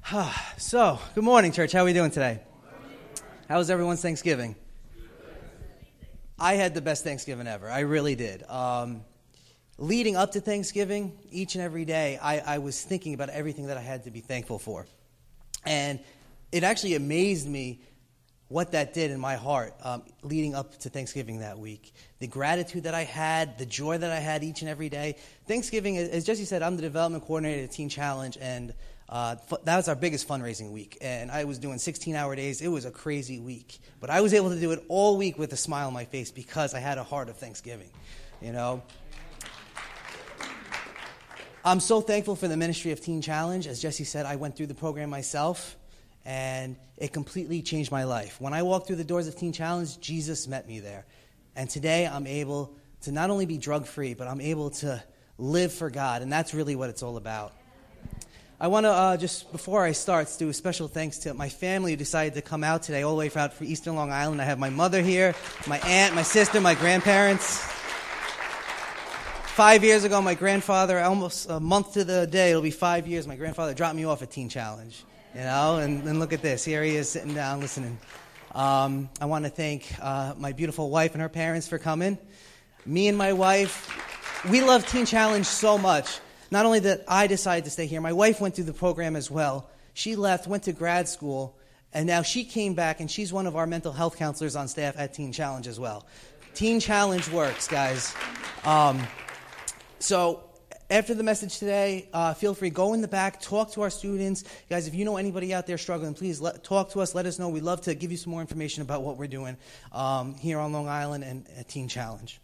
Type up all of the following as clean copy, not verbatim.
So, good morning, church. How are we doing today? How was everyone's Thanksgiving? I had the best Thanksgiving ever. I really did. Leading up to Thanksgiving, each and every day, I was thinking about everything that I had to be thankful for. And it actually amazed me what that did in my heart leading up to Thanksgiving that week. The gratitude that I had, the joy that I had each and every day. Thanksgiving, as Jesse said, I'm the development coordinator at Teen Challenge, and that was our biggest fundraising week. And I was doing 16-hour days. It was a crazy week. But I was able to do it all week with a smile on my face because I had a heart of Thanksgiving, you know. I'm so thankful for the ministry of Teen Challenge. As Jesse said, I went through the program myself, and it completely changed my life. When I walked through the doors of Teen Challenge, Jesus met me there. And today I'm able to not only be drug-free, but I'm able to live for God, and that's really what it's all about. I want to just, before I start, do a special thanks to my family who decided to come out today, all the way out for Eastern Long Island. I have my mother here, my aunt, my sister, my grandparents. 5 years ago, my grandfather, almost a month to the day, it'll be 5 years, my grandfather dropped me off at Teen Challenge, you know, and look at this. Here he is sitting down listening. I want to thank my beautiful wife and her parents for coming. Me and my wife, we love Teen Challenge so much. Not only that I decided to stay here, my wife went through the program as well. She left, went to grad school, and now she came back, and she's one of our mental health counselors on staff at Teen Challenge as well. Teen Challenge works, guys. So after the message today, feel free, go in the back, talk to our students. Guys, if you know anybody out there struggling, please talk to us, let us know. We'd love to give you some more information about what we're doing here on Long Island and at Teen Challenge.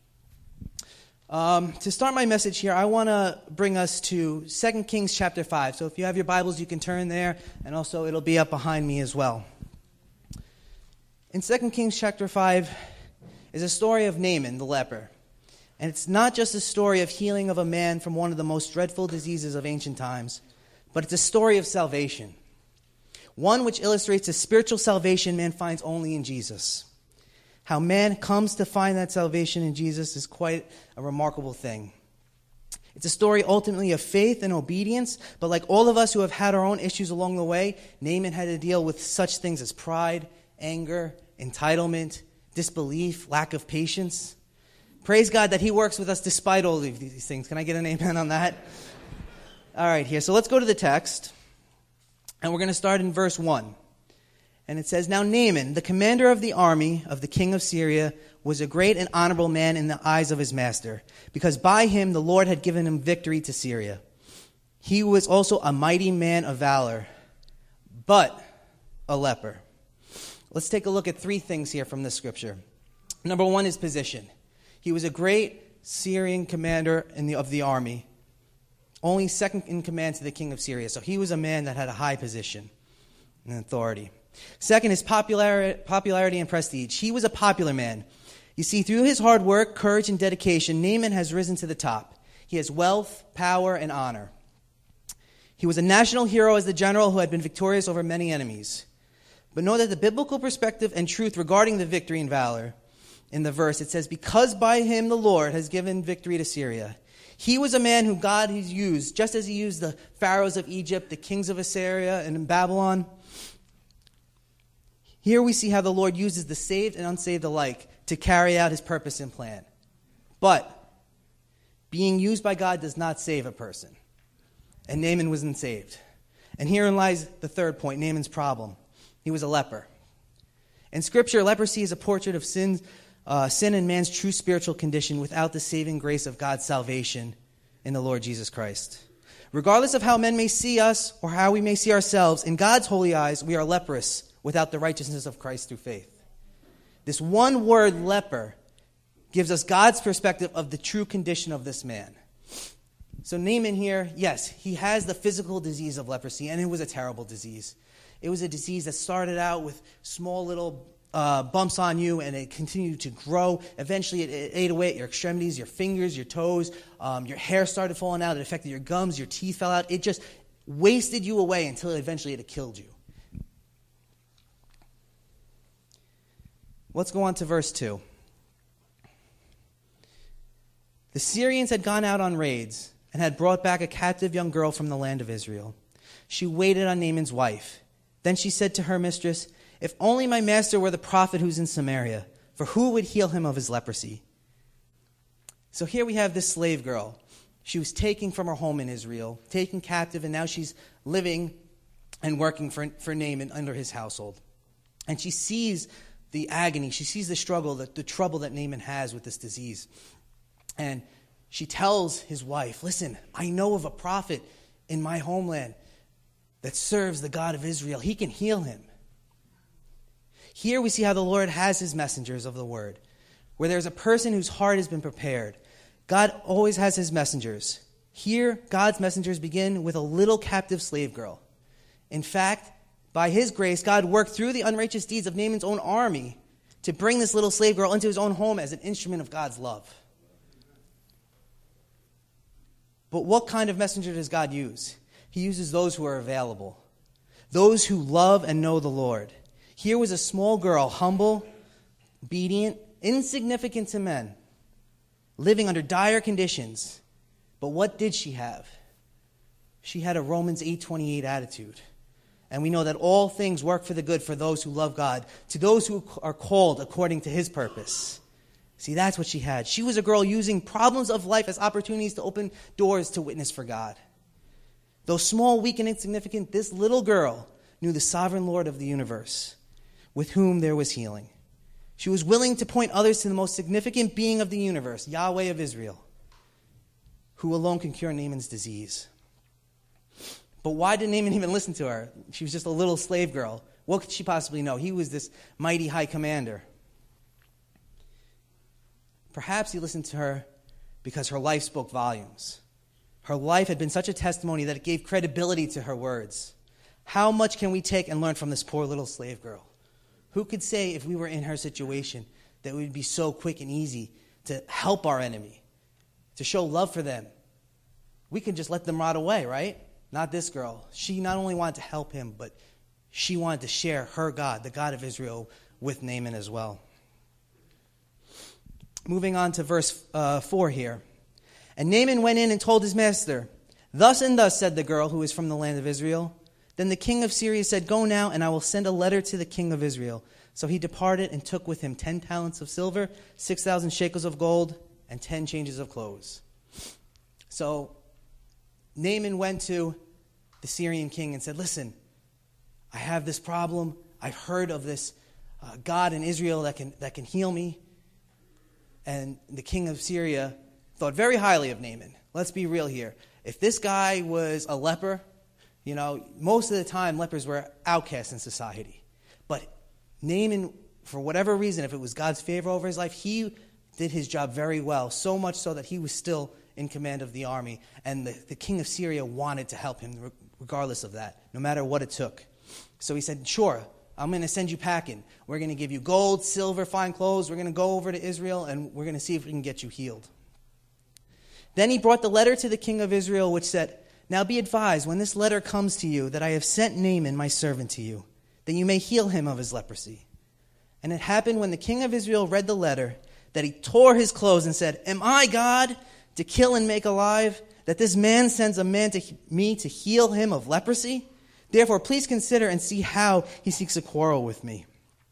To start my message here, I want to bring us to 2 Kings chapter 5. So if you have your Bibles, you can turn there, and also it'll be up behind me as well. In 2 Kings chapter 5 is a story of Naaman, the leper. And it's not just a story of healing of a man from one of the most dreadful diseases of ancient times, but it's a story of salvation. One which illustrates the spiritual salvation man finds only in Jesus. How man comes to find that salvation in Jesus is quite a remarkable thing. It's a story ultimately of faith and obedience, but like all of us who have had our own issues along the way, Naaman had to deal with such things as pride, anger, entitlement, disbelief, lack of patience. Praise God that he works with us despite all of these things. Can I get an amen on that? All right, here. So let's go to the text, and we're going to start in verse 1. And it says, Now Naaman, the commander of the army of the king of Syria, was a great and honorable man in the eyes of his master, because by him the Lord had given him victory to Syria. He was also a mighty man of valor, but a leper. Let's take a look at three things here from this scripture. Number one is position. He was a great Syrian commander of the army, only second in command to the king of Syria. So he was a man that had a high position and authority. Second is popularity and prestige. He was a popular man. You see, through his hard work, courage, and dedication, Naaman has risen to the top. He has wealth, power, and honor. He was a national hero as the general who had been victorious over many enemies. But know that the biblical perspective and truth regarding the victory and valor in the verse, it says, because by him the Lord has given victory to Syria. He was a man who God has used, just as he used the pharaohs of Egypt, the kings of Assyria, and in Babylon. Here we see how the Lord uses the saved and unsaved alike to carry out his purpose and plan. But being used by God does not save a person. And Naaman wasn't saved. And herein lies the third point, Naaman's problem. He was a leper. In Scripture, leprosy is a portrait of sin and man's true spiritual condition without the saving grace of God's salvation in the Lord Jesus Christ. Regardless of how men may see us or how we may see ourselves, in God's holy eyes, we are leprous without the righteousness of Christ through faith. This one word, leper, gives us God's perspective of the true condition of this man. So Naaman here, yes, he has the physical disease of leprosy, and it was a terrible disease. It was a disease that started out with small little bumps on you, and it continued to grow. Eventually, it ate away at your extremities, your fingers, your toes. Your hair started falling out. It affected your gums. Your teeth fell out. It just wasted you away until eventually it killed you. Let's go on to verse 2. The Syrians had gone out on raids and had brought back a captive young girl from the land of Israel. she waited on Naaman's wife. Then she said to her mistress, "If only my master were the prophet who's in Samaria, for who would heal him of his leprosy?" So here we have this slave girl. She was taken from her home in Israel, taken captive, and now she's living and working for Naaman under his household. And she sees the agony, she sees the struggle, the trouble that Naaman has with this disease. And she tells his wife, "Listen, I know of a prophet in my homeland that serves the God of Israel. He can heal him." Here we see how the Lord has his messengers of the word. Where there's a person whose heart has been prepared, God always has his messengers. Here, God's messengers begin with a little captive slave girl. In fact, by his grace, God worked through the unrighteous deeds of Naaman's own army to bring this little slave girl into his own home as an instrument of God's love. But what kind of messenger does God use? He uses those who are available, those who love and know the Lord. Here was a small girl, humble, obedient, insignificant to men, living under dire conditions. But what did she have? She had a Romans 8:28 attitude. And we know that all things work for the good for those who love God, to those who are called according to his purpose. See, that's what she had. She was a girl using problems of life as opportunities to open doors to witness for God. Though small, weak, and insignificant, this little girl knew the sovereign Lord of the universe, with whom there was healing. She was willing to point others to the most significant being of the universe, Yahweh of Israel, who alone can cure Naaman's disease. But why did Naaman even listen to her? She was just a little slave girl. What could she possibly know? He was this mighty high commander. Perhaps he listened to her because her life spoke volumes. Her life had been such a testimony that it gave credibility to her words. How much can we take and learn from this poor little slave girl? Who could say if we were in her situation that we would be so quick and easy to help our enemy, to show love for them? We could just let them rot away, right? Not this girl. She not only wanted to help him, but she wanted to share her God, the God of Israel, with Naaman as well. Moving on to verse 4 here. And Naaman went in and told his master, "Thus and thus said the girl who is from the land of Israel." Then the king of Syria said, "Go now, and I will send a letter to the king of Israel." So he departed and took with him 10 talents of silver, 6,000 shekels of gold, and 10 changes of clothes. So Naaman went to the Syrian king and said, "Listen, I have this problem. I've heard of this God in Israel that can heal me." And the king of Syria thought very highly of Naaman. Let's be real here. If this guy was a leper, most of the time lepers were outcasts in society. But Naaman, for whatever reason, if it was God's favor over his life, he did his job very well, so much so that he was still in command of the army. And the king of Syria wanted to help him regardless of that, no matter what it took. So he said, "Sure, I'm going to send you packing. We're going to give you gold, silver, fine clothes. We're going to go over to Israel, and we're going to see if we can get you healed." Then he brought the letter to the king of Israel, which said, "Now be advised, when this letter comes to you, that I have sent Naaman, my servant, to you, that you may heal him of his leprosy." And it happened when the king of Israel read the letter, that he tore his clothes and said, "Am I God to kill and make alive, that this man sends a man to me to heal him of leprosy? Therefore, please consider and see how he seeks a quarrel with me."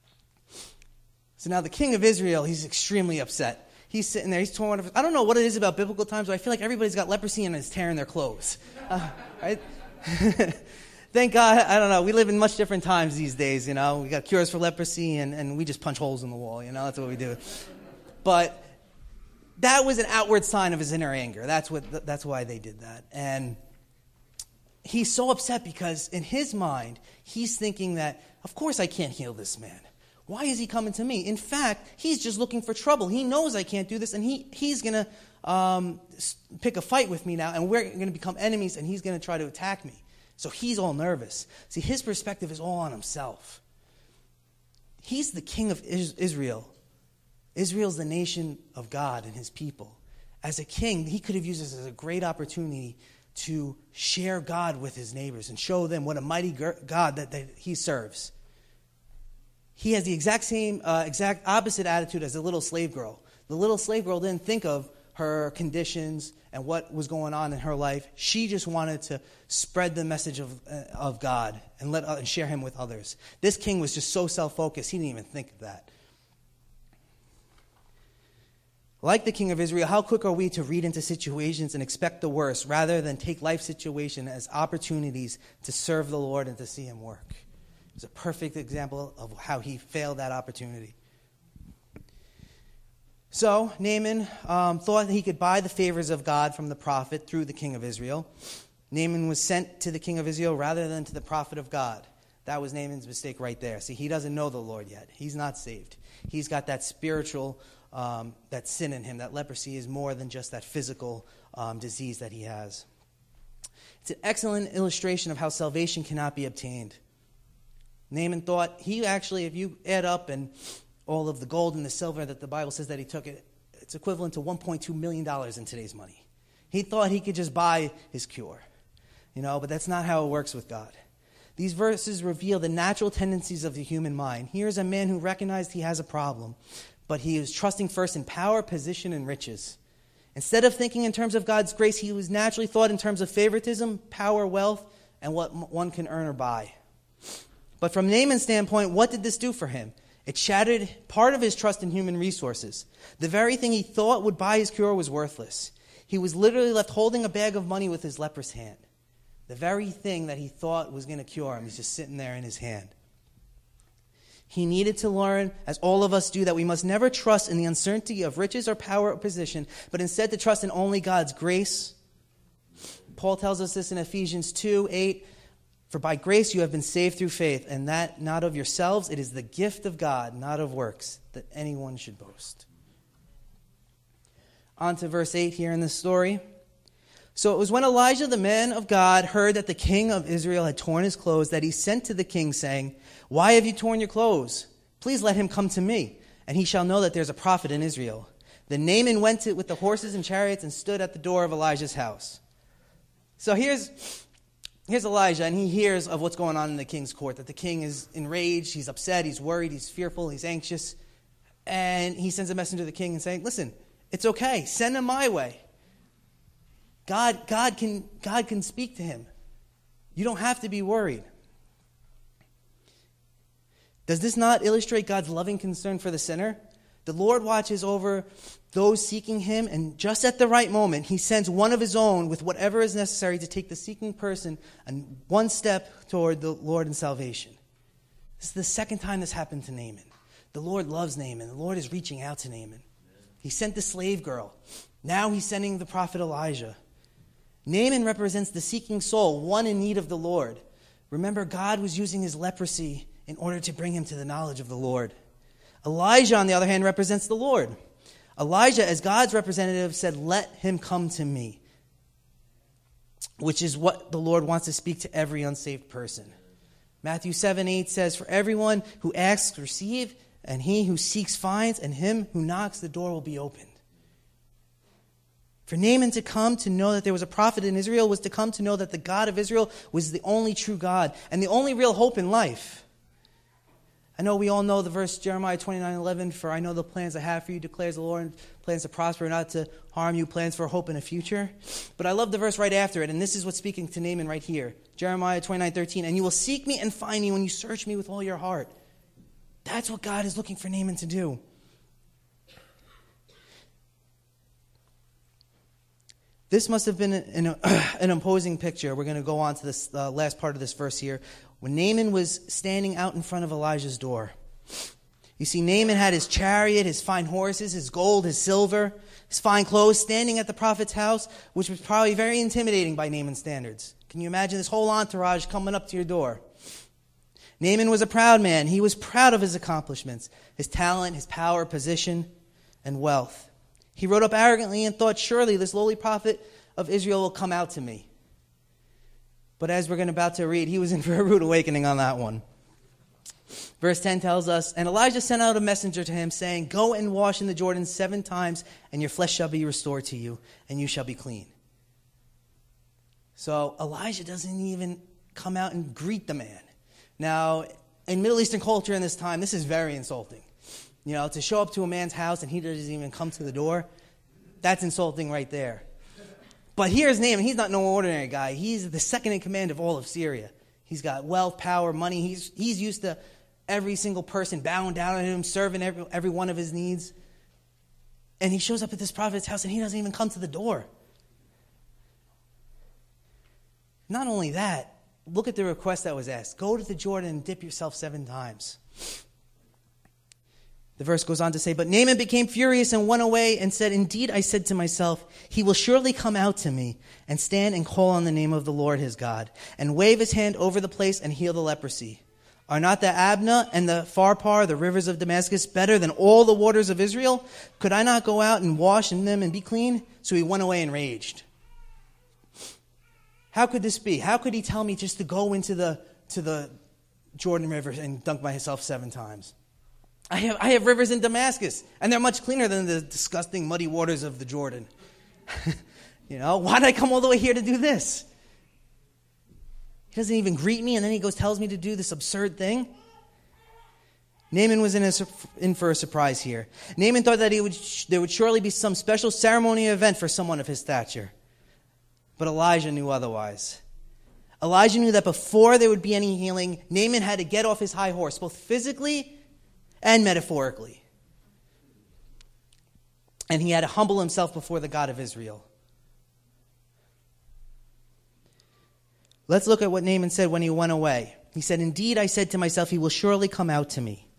So now the king of Israel, he's extremely upset. He's sitting there, he's torn. I don't know what it is about biblical times, but I feel like everybody's got leprosy and is tearing their clothes. Right? Thank God, I don't know, we live in much different times these days, We got cures for leprosy and we just punch holes in the wall, That's what we do. But that was an outward sign of his inner anger. That's why they did that. And he's so upset because in his mind, he's thinking that, of course I can't heal this man. Why is he coming to me? In fact, he's just looking for trouble. He knows I can't do this, and he's going to pick a fight with me now, and we're going to become enemies, and he's going to try to attack me. So he's all nervous. See, his perspective is all on himself. He's the king of Israel. Israel's the nation of God and his people. As a king, he could have used this as a great opportunity to share God with his neighbors and show them what a mighty God that he serves. He has the exact opposite attitude as the little slave girl. The little slave girl didn't think of her conditions and what was going on in her life. She just wanted to spread the message of God and share him with others. This king was just so self-focused, he didn't even think of that. Like the king of Israel, how quick are we to read into situations and expect the worst rather than take life situation as opportunities to serve the Lord and to see him work? It's a perfect example of how he failed that opportunity. So Naaman thought that he could buy the favors of God from the prophet through the king of Israel. Naaman was sent to the king of Israel rather than to the prophet of God. That was Naaman's mistake right there. See, he doesn't know the Lord yet. He's not saved. He's got that spiritual, that sin in him. That leprosy is more than just that physical disease that he has. It's an excellent illustration of how salvation cannot be obtained. Naaman thought he actually, if you add up and all of the gold and the silver that the Bible says that he took, it's equivalent to $1.2 million in today's money. He thought he could just buy his cure, but that's not how it works with God. These verses reveal the natural tendencies of the human mind. Here's a man who recognized he has a problem, but he was trusting first in power, position, and riches. Instead of thinking in terms of God's grace, he was naturally thought in terms of favoritism, power, wealth, and what one can earn or buy. But from Naaman's standpoint, what did this do for him? It shattered part of his trust in human resources. The very thing he thought would buy his cure was worthless. He was literally left holding a bag of money with his leprous hand. The very thing that he thought was going to cure him is just sitting there in his hand. He needed to learn, as all of us do, that we must never trust in the uncertainty of riches or power or position, but instead to trust in only God's grace. Paul tells us this in Ephesians 2:8. For by grace you have been saved through faith, and that not of yourselves, it is the gift of God, not of works, that anyone should boast. On to verse 8 here in this story. So it was when Elijah, the man of God, heard that the king of Israel had torn his clothes, that he sent to the king, saying, Why have you torn your clothes? Please let him come to me, and he shall know that there's a prophet in Israel. Then Naaman went with the horses and chariots and stood at the door of Elijah's house. So here's Elijah, and he hears of what's going on in the king's court, that the king is enraged, he's upset, he's worried, he's fearful, he's anxious. And he sends a messenger to the king and saying, listen, it's okay, send him my way. God can speak to him. You don't have to be worried. Does this not illustrate God's loving concern for the sinner? The Lord watches over those seeking him, and just at the right moment, he sends one of his own with whatever is necessary to take the seeking person one step toward the Lord and salvation. This is the second time this happened to Naaman. The Lord loves Naaman. The Lord is reaching out to Naaman. He sent the slave girl. Now he's sending the prophet Elijah. Naaman represents the seeking soul, one in need of the Lord. Remember, God was using his leprosy in order to bring him to the knowledge of the Lord. Elijah, on the other hand, represents the Lord. Elijah, as God's representative, said, let him come to me, which is what the Lord wants to speak to every unsaved person. Matthew 7:8 says, for everyone who asks receives, and he who seeks finds, and him who knocks the door will be opened. For Naaman to come to know that there was a prophet in Israel was to come to know that the God of Israel was the only true God and the only real hope in life. I know we all know the verse Jeremiah 29:11, for I know the plans I have for you, declares the Lord, plans to prosper, not to harm you, plans for hope in a future. But I love the verse right after it, and this is what's speaking to Naaman right here. Jeremiah 29:13, and you will seek me and find me when you search me with all your heart. That's what God is looking for Naaman to do. This must have been an imposing picture. We're going to go on to this last part of this verse here. When Naaman was standing out in front of Elijah's door. You see, Naaman had his chariot, his fine horses, his gold, his silver, his fine clothes, standing at the prophet's house, which was probably very intimidating by Naaman's standards. Can you imagine this whole entourage coming up to your door? Naaman was a proud man. He was proud of his accomplishments, his talent, his power, position, and wealth. He rode up arrogantly and thought, surely this lowly prophet of Israel will come out to me. But as we're about to read, he was in for a rude awakening on that one. Verse 10 tells us, and Elijah sent out a messenger to him, saying, go and wash in the Jordan 7 times, and your flesh shall be restored to you, and you shall be clean. So Elijah doesn't even come out and greet the man. Now, in Middle Eastern culture in this time, this is very insulting. You know, to show up to a man's house and he doesn't even come to the door, That's insulting right there. But here's Naaman. He's not no ordinary guy. He's the second in command of all of Syria. He's got wealth, power, money. He's used to every single person bowing down to him, serving every one of his needs. And he shows up at this prophet's house and he doesn't even come to the door. Not only that, look at the request that was asked. Go to the Jordan and dip yourself 7 times. The verse goes on to say, but Naaman became furious and went away and said, indeed, I said to myself, he will surely come out to me and stand and call on the name of the Lord his God and wave his hand over the place and heal the leprosy. Are not the Abna and the Pharpar, the rivers of Damascus, better than all the waters of Israel? Could I not go out and wash in them and be clean? So he went away and raged. How could this be? How could he tell me just to go into the Jordan River and dunk myself 7 times? I have rivers in Damascus, and they're much cleaner than the disgusting muddy waters of the Jordan. Why did I come all the way here to do this? He doesn't even greet me, and then he tells me to do this absurd thing. Naaman was in for a surprise here. Naaman thought that there would surely be some special ceremonial event for someone of his stature. But Elijah knew otherwise. Elijah knew that before there would be any healing, Naaman had to get off his high horse, both physically and metaphorically. And he had to humble himself before the God of Israel. Let's look at what Naaman said when he went away. He said, indeed, I said to myself, he will surely come out to me.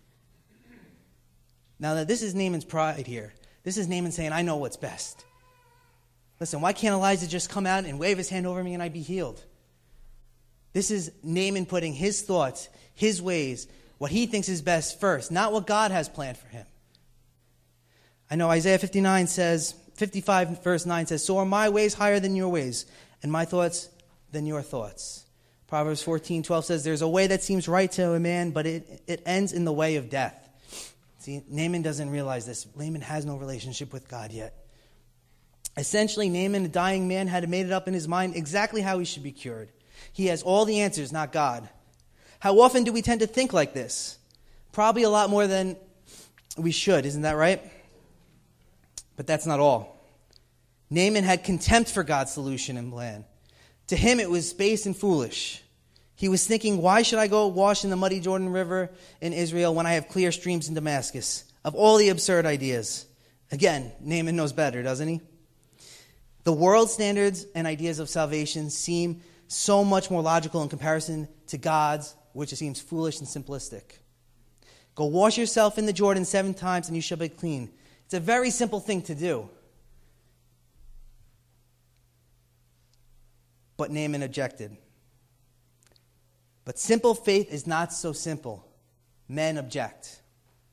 Now, this is Naaman's pride here. This is Naaman saying, I know what's best. Listen, why can't Elijah just come out and wave his hand over me and I'd be healed? This is Naaman putting his thoughts, his ways, what he thinks is best first, not what God has planned for him. I know Isaiah 55 verse 9 says, so are my ways higher than your ways, and my thoughts than your thoughts. Proverbs 14:12 says, there's a way that seems right to a man, but it ends in the way of death. See, Naaman doesn't realize this. Naaman has no relationship with God yet. Essentially, Naaman, a dying man, had made it up in his mind exactly how he should be cured. He has all the answers, not God. How often do we tend to think like this? Probably a lot more than we should, isn't that right? But that's not all. Naaman had contempt for God's solution and plan. To him, it was base and foolish. He was thinking, why should I go wash in the muddy Jordan River in Israel when I have clear streams in Damascus? Of all the absurd ideas. Again, Naaman knows better, doesn't he? The world's standards and ideas of salvation seem so much more logical in comparison to God's, which seems foolish and simplistic. Go wash yourself in the Jordan 7 times and you shall be clean. It's a very simple thing to do. But Naaman objected. But simple faith is not so simple. Men object.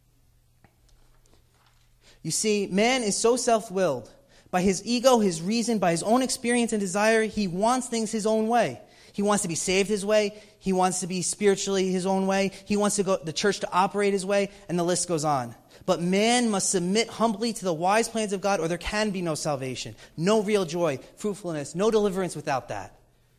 You see, man is so self-willed. By his ego, his reason, by his own experience and desire, he wants things his own way. He wants to be saved his way. He wants to be spiritually his own way. He wants the church to operate his way, and the list goes on. But man must submit humbly to the wise plans of God, or there can be no salvation, no real joy, fruitfulness, no deliverance without that.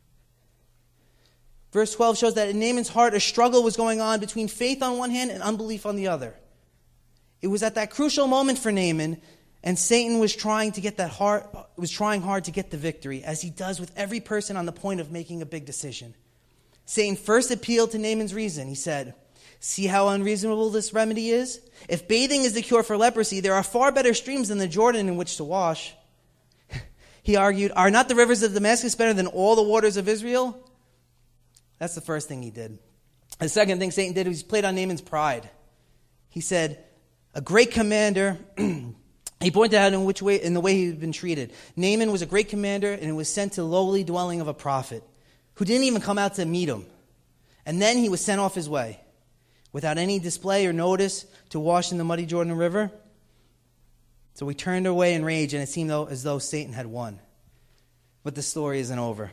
Verse 12 shows that in Naaman's heart, a struggle was going on between faith on one hand and unbelief on the other. It was at that crucial moment for Naaman, and Satan was trying hard to get the victory, as he does with every person on the point of making a big decision. Satan first appealed to Naaman's reason. He said, see how unreasonable this remedy is? If bathing is the cure for leprosy, there are far better streams than the Jordan in which to wash. He argued, are not the rivers of Damascus better than all the waters of Israel? That's the first thing he did. The second thing Satan did was he played on Naaman's pride. He said, a great commander... He pointed out in the way he had been treated. Naaman was a great commander and was sent to the lowly dwelling of a prophet who didn't even come out to meet him. And then he was sent off his way without any display or notice to wash in the muddy Jordan River. So he turned away in rage, and it seemed as though Satan had won. But the story isn't over.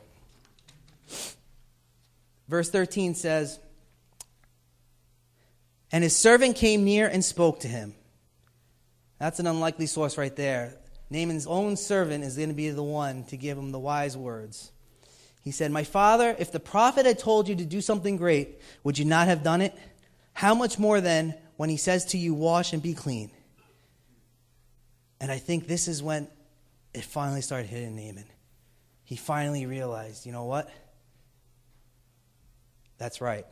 Verse 13 says, and his servant came near and spoke to him. That's an unlikely source right there. Naaman's own servant is going to be the one to give him the wise words. He said, my father, if the prophet had told you to do something great, would you not have done it? How much more then when he says to you, wash and be clean? And I think this is when it finally started hitting Naaman. He finally realized, you know what? That's right.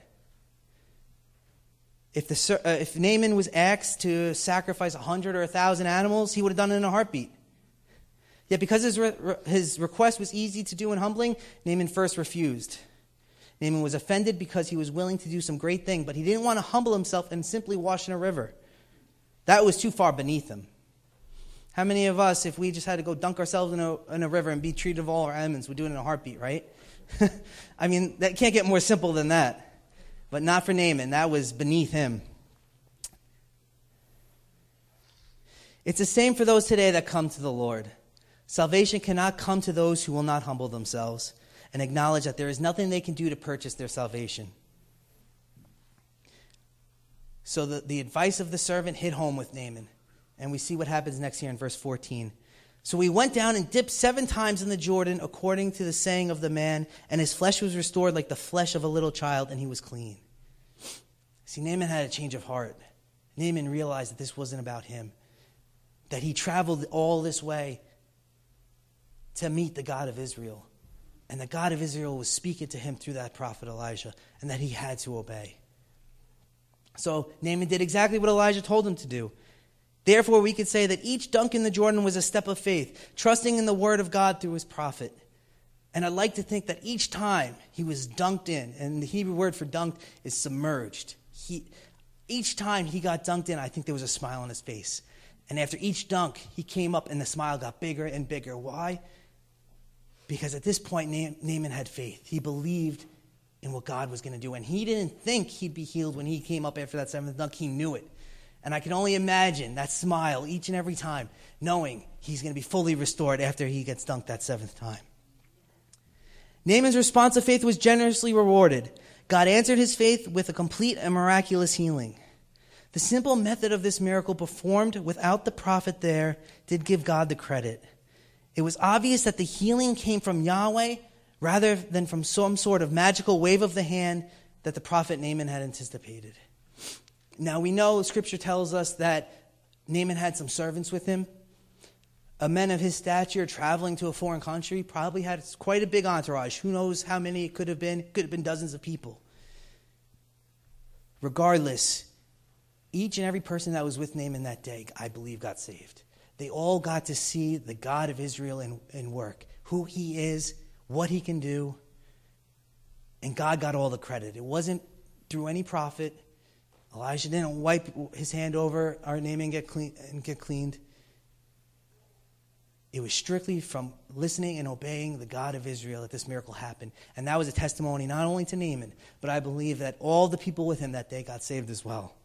If Naaman was asked to sacrifice 100 or 1,000 animals, he would have done it in a heartbeat. Yet because his request was easy to do and humbling, Naaman first refused. Naaman was offended because he was willing to do some great thing, but he didn't want to humble himself and simply wash in a river. That was too far beneath him. How many of us, if we just had to go dunk ourselves in a river and be treated of all our elements, would do it in a heartbeat, right? I mean, that can't get more simple than that. But not for Naaman. That was beneath him. It's the same for those today that come to the Lord. Salvation cannot come to those who will not humble themselves and acknowledge that there is nothing they can do to purchase their salvation. So the advice of the servant hit home with Naaman. And we see what happens next here in verse 14. So he went down and dipped 7 times in the Jordan according to the saying of the man, and his flesh was restored like the flesh of a little child, and he was clean. See, Naaman had a change of heart. Naaman realized that this wasn't about him, that he traveled all this way to meet the God of Israel. And the God of Israel was speaking to him through that prophet Elijah, and that he had to obey. So Naaman did exactly what Elijah told him to do. Therefore, we could say that each dunk in the Jordan was a step of faith, trusting in the word of God through his prophet. And I'd like to think that each time he was dunked in, and the Hebrew word for dunked is submerged. Each time he got dunked in, I think there was a smile on his face. And after each dunk, he came up and the smile got bigger and bigger. Why? Because at this point, Naaman had faith. He believed in what God was going to do. And he didn't think he'd be healed when he came up after that 7th dunk. He knew it. And I can only imagine that smile each and every time, knowing he's going to be fully restored after he gets dunked that 7th time. Naaman's response of faith was generously rewarded. God answered his faith with a complete and miraculous healing. The simple method of this miracle performed without the prophet there did give God the credit. It was obvious that the healing came from Yahweh rather than from some sort of magical wave of the hand that the prophet Naaman had anticipated. Now, we know Scripture tells us that Naaman had some servants with him. A man of his stature traveling to a foreign country probably had quite a big entourage. Who knows how many it could have been? It could have been dozens of people. Regardless, each and every person that was with Naaman that day, I believe, got saved. They all got to see the God of Israel in work, who he is, what he can do, and God got all the credit. It wasn't through any prophet. Elijah didn't wipe his hand over our name and get cleaned. It was strictly from listening and obeying the God of Israel that this miracle happened. And that was a testimony not only to Naaman, but I believe that all the people with him that day got saved as well.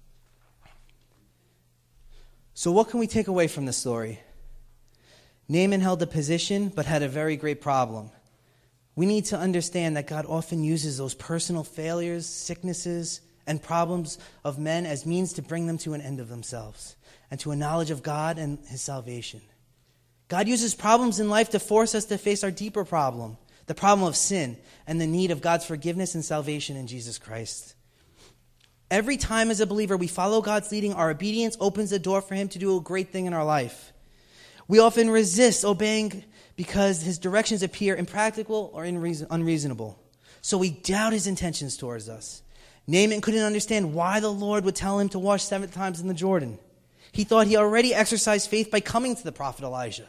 So what can we take away from this story? Naaman held a position, but had a very great problem. We need to understand that God often uses those personal failures, sicknesses, and problems of men as means to bring them to an end of themselves and to a knowledge of God and his salvation. God uses problems in life to force us to face our deeper problem, the problem of sin and the need of God's forgiveness and salvation in Jesus Christ. Every time as a believer we follow God's leading, our obedience opens the door for him to do a great thing in our life. We often resist obeying because his directions appear impractical or unreasonable. So we doubt his intentions towards us. Naaman couldn't understand why the Lord would tell him to wash 7 times in the Jordan. He thought he already exercised faith by coming to the prophet Elijah.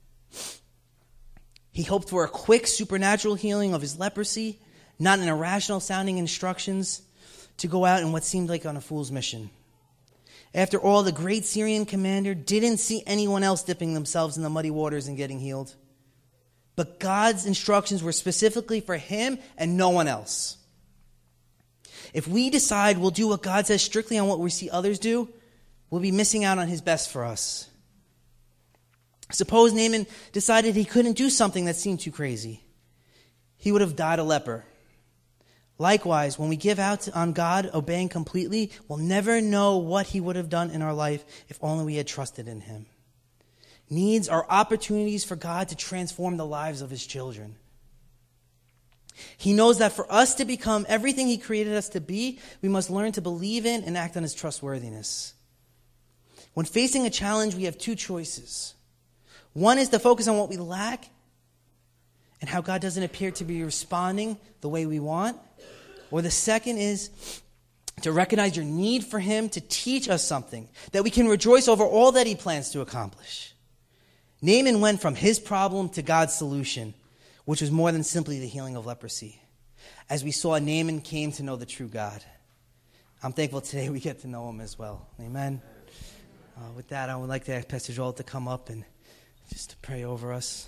He hoped for a quick supernatural healing of his leprosy, not an irrational sounding instructions to go out in what seemed like on a fool's mission. After all, the great Syrian commander didn't see anyone else dipping themselves in the muddy waters and getting healed. But God's instructions were specifically for him and no one else. If we decide we'll do what God says strictly on what we see others do, we'll be missing out on his best for us. Suppose Naaman decided he couldn't do something that seemed too crazy. He would have died a leper. Likewise, when we give out on God, obeying completely, we'll never know what he would have done in our life if only we had trusted in him. Needs are opportunities for God to transform the lives of his children. He knows that for us to become everything he created us to be, we must learn to believe in and act on his trustworthiness. When facing a challenge, we have 2 choices. One is to focus on what we lack and how God doesn't appear to be responding the way we want. Or the second is to recognize your need for him to teach us something, that we can rejoice over all that he plans to accomplish. Naaman went from his problem to God's solution, which was more than simply the healing of leprosy. As we saw, Naaman came to know the true God. I'm thankful today we get to know him as well. Amen. With that, I would like to ask Pastor Joel to come up and just to pray over us.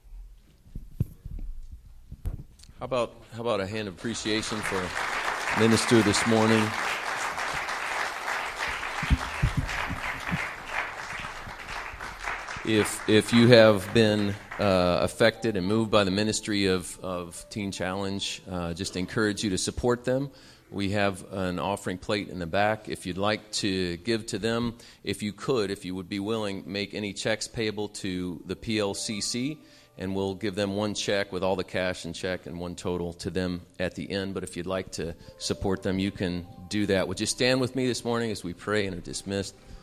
How about a hand of appreciation for minister this morning? If you have been affected and moved by the ministry of Teen Challenge, just encourage you to support them. We have an offering plate in the back. If you'd like to give to them, if you would be willing, make any checks payable to the PLCC, and we'll give them one check with all the cash and check and one total to them at the end. But if you'd like to support them, you can do that. Would you stand with me this morning as we pray and are dismissed?